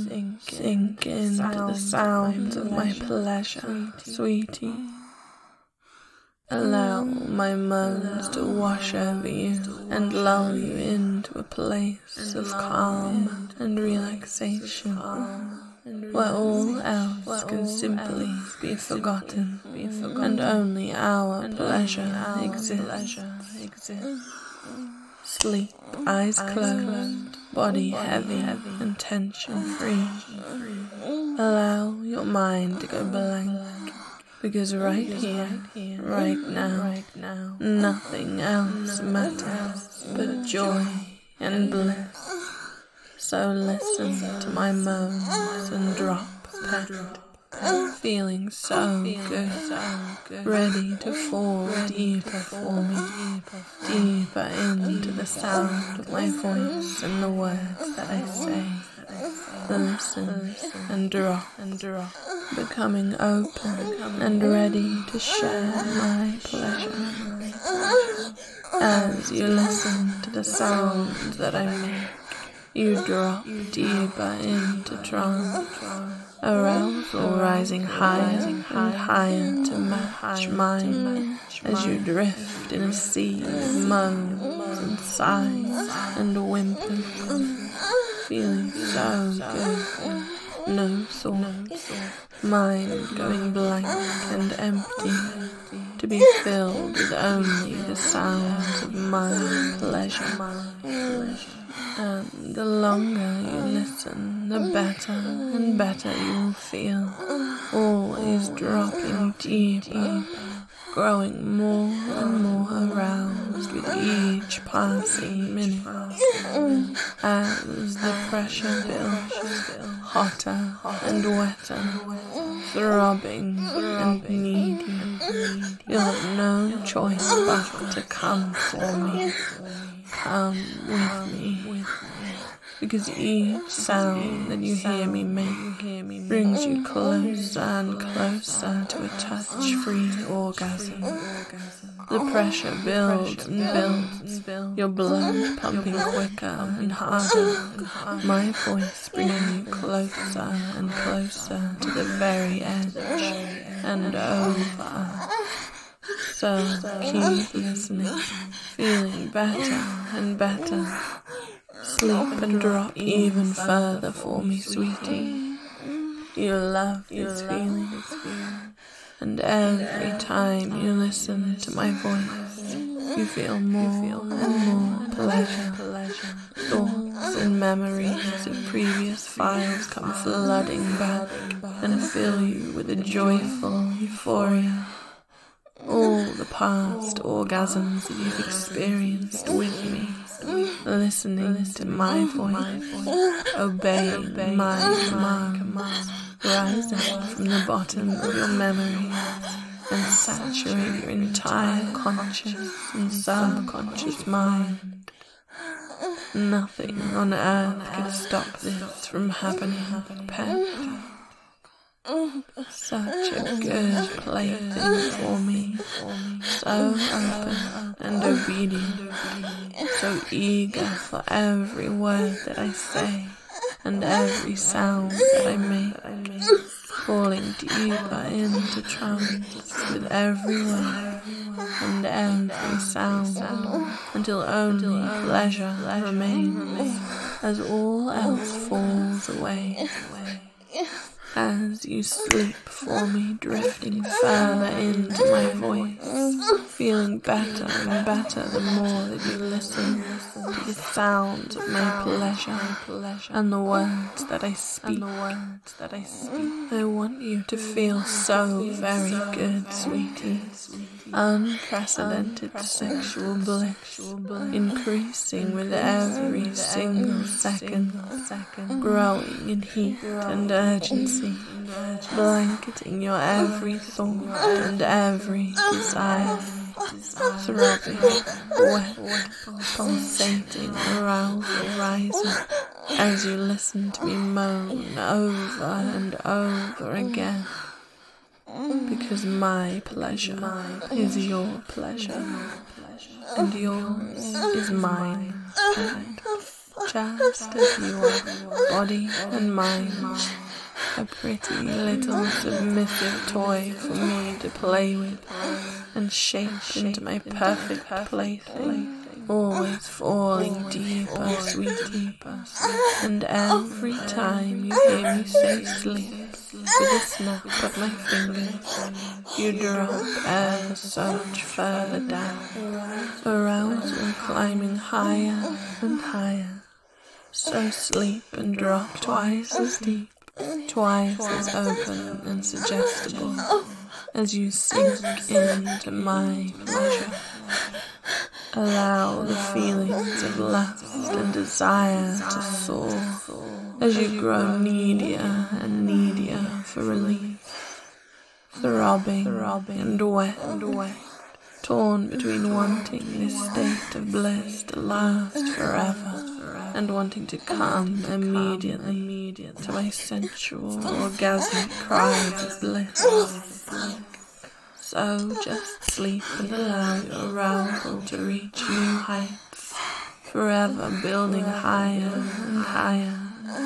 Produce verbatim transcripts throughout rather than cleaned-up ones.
sink, sink into the sounds of my pleasure, sweetie. Allow my moans to wash over you and lull you into a place of calm and relaxation, where all else can simply be forgotten, and only our pleasure exists. Sleep, eyes closed, body heavy and tension-free. Allow your mind to go blank, because right here, right now, nothing else matters but joy and bliss. So listen to my moans and drop, pet, feeling so good, ready to fall deeper for me, deeper into the sound of my voice and the words that I say. Listen and drop, and drop, becoming open and ready to share my pleasure. As you listen to the sounds that I make, you drop deeper into trance, arousal rising higher and higher to match mine, as you drift in a sea of moans and sighs and whimpers, feeling so good. No thoughts, mind going blank and empty, to be filled with only the sounds of my pleasure. And the longer you listen, the better and better you'll feel, always dropping deeper, growing more and more aroused with each passing minute, as the pressure builds, hotter and wetter, throbbing and needy. You'll have no choice but to come for me, come with me, because each sound that you hear me make brings you closer and closer to a touch-free orgasm. The pressure builds and builds, your blood pumping quicker and harder, my voice bringing you closer and closer to the very edge and over. So keep listening, feeling better and better. Sleep and drop even further for me, sweetie. You love this feeling, and every time you listen to my voice, you feel more and more pleasure. Thoughts and memories of previous files come flooding back and fill you with a joyful euphoria. All the past orgasms that you've experienced with me, listening to my voice, obeying my commands, rise up from the bottom of your memory and saturate your entire conscious and subconscious mind. Nothing on earth can stop this from happening, pet. Such a good plaything for me, so open and obedient, so eager for every word that I say and every sound that I make, falling deeper into trance with every word and every sound, until only pleasure remains as all else falls away. As you sleep for me, drifting further into my voice, feeling better and better the more that you listen to the sounds of my pleasure and the words that I speak. I want you to feel so very good, sweetie. Unprecedented sexual bliss, increasing with every single second, growing in heat and urgency, blanketing your every thought and every desire, throbbing, wet, pulsating, arousal rising, as you listen to me moan over and over again. Because my pleasure is your pleasure, and yours is mine. just as you are, body and mind. A pretty little submissive toy for me to play with and shape into my perfect plaything. Always falling deeper, sweetie, and every time you hear me say sleep, with a snap of my fingers, you drop ever so much further down, arousal climbing higher and higher. So sleep and drop twice as deep, twice as open and suggestible, as you sink into my pleasure. Allow the feelings of lust and desire to soar as you grow needier and needier for relief, throbbing and wet and wet, torn between wanting this state of bliss to last forever and wanting to come immediately to my sensual orgasmic cries of bliss. So just sleep and allow your arousal to reach new heights, forever building higher and higher,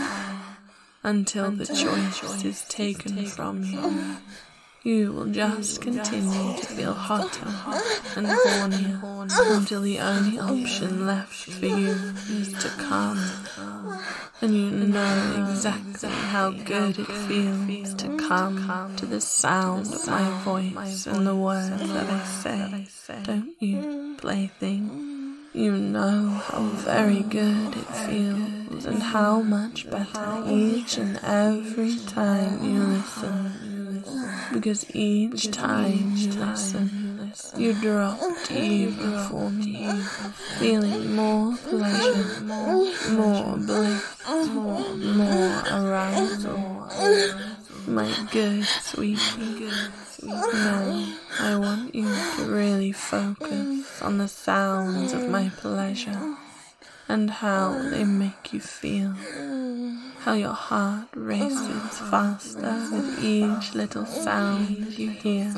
until the choice is taken from you. You will just continue to feel hotter and hornier until the only option left for you is to come. And you know exactly how good it feels to come to the sound of my voice and the words that I say, don't you, plaything? You know how very good it feels and how much better each and every time you listen. Because each time you listen, you drop deeper for me, feeling more pleasure, more bliss, more arousal. My good sweetie, now I want you to really focus on the sounds of my pleasure and how they make you feel. How your heart races faster with each little sound you hear.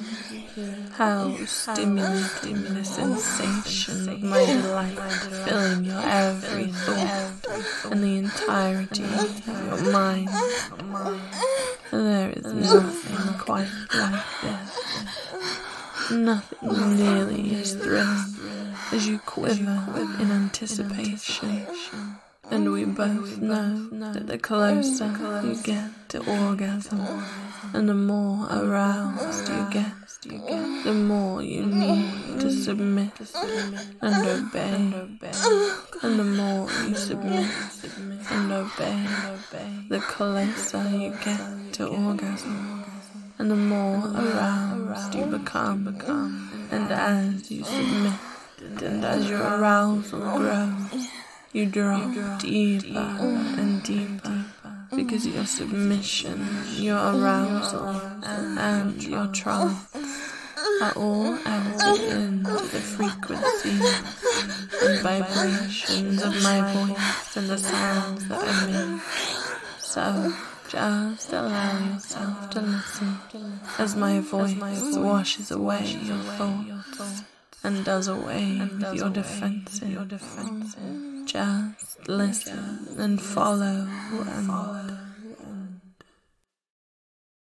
How stimulating the sensation of my delight filling your every thought and the entirety of your mind. There is nothing quite like this. Nothing nearly as thrilling as you quiver in anticipation. And we both know that the closer you get to orgasm, and the more aroused you get, the more you need to submit and obey. And the more you submit and obey, the closer you get to orgasm, and the more aroused you become. And as you submit and as your arousal grows, you drop deeper and deeper, because your submission, your arousal, and your trance are all entered into the frequencies and vibrations of my voice and the sounds that I make. So just allow yourself to listen as my voice washes away your thoughts and does away with your defenses. Just listen and follow and